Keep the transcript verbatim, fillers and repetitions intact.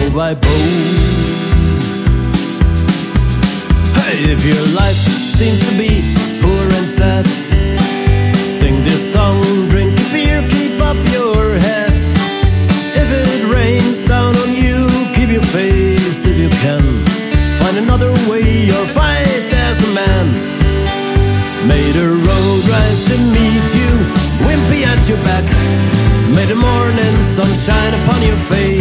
by bow. Hey, if your life seems to be poor and sad, sing this song, drink a beer, keep up your head. If it rains down on you, keep your face if you can. Find another way or fight as a man. May the road rise to meet you, wimpy at your back. May the morning sun shine upon your face.